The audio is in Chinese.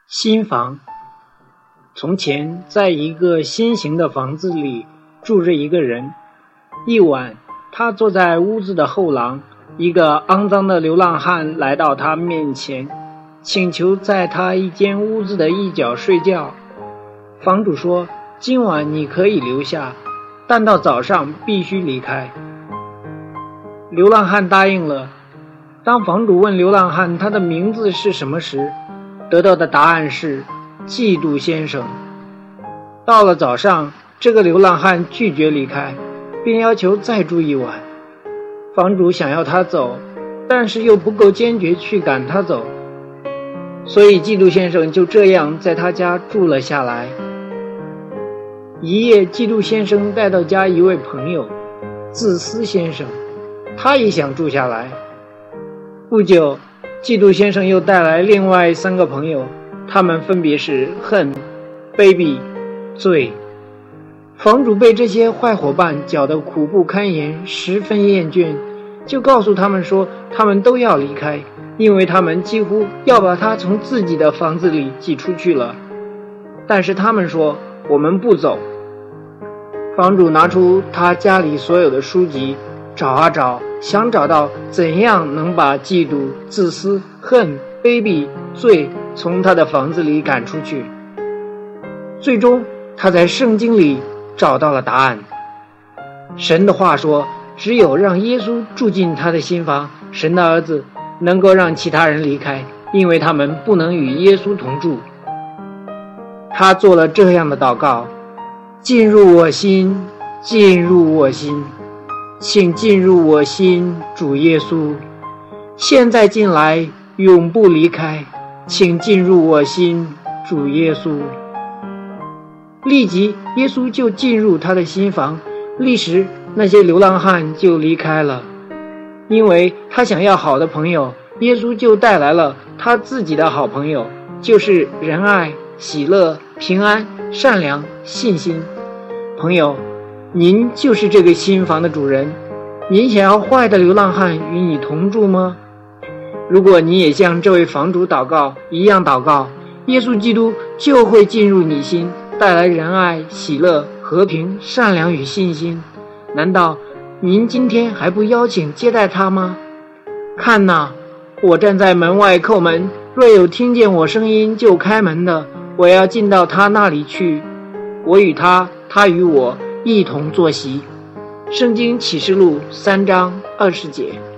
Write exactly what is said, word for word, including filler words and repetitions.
新房。从前，在一个新型的房子里住着一个人。一晚，他坐在屋子的后廊，一个肮脏的流浪汉来到他面前，请求在他一间屋子的一角睡觉。房主说，今晚你可以留下，但到早上必须离开。流浪汉答应了。当房主问流浪汉他的名字是什么时，得到的答案是嫉妒先生。到了早上，这个流浪汉拒绝离开，并要求再住一晚。房主想要他走，但是又不够坚决去赶他走，所以嫉妒先生就这样在他家住了下来。一夜，嫉妒先生带到家一位朋友，自私先生，他也想住下来。不久，嫉妒先生又带来另外三个朋友，他们分别是恨、卑鄙、罪。房主被这些坏伙伴搅得苦不堪言，十分厌倦，就告诉他们说，他们都要离开，因为他们几乎要把他从自己的房子里挤出去了。但是他们说，我们不走。房主拿出他家里所有的书籍，找啊找，想找到怎样能把嫉妒、自私、恨、卑鄙、罪从他的房子里赶出去。最终他在圣经里找到了答案。神的话说，只有让耶稣住进他的心房，神的儿子能够让其他人离开，因为他们不能与耶稣同住。他做了这样的祷告：进入我心，进入我心，请进入我心，主耶稣，现在进来，永不离开，请进入我心，主耶稣。立即耶稣就进入他的心房，立时那些流浪汉就离开了。因为他想要好的朋友，耶稣就带来了他自己的好朋友，就是仁爱、喜乐、平安、善良、信心。朋友，您就是这个心房的主人，您想要坏的流浪汉与你同住吗？如果你也像这位房主祷告一样祷告，耶稣基督就会进入你心，带来仁爱、喜乐、和平、善良与信心。难道您今天还不邀请接待他吗？看哪，我站在门外叩门，若有听见我声音就开门的，我要进到他那里去，我与他，他与我一同坐席。圣经启示录三章二十节。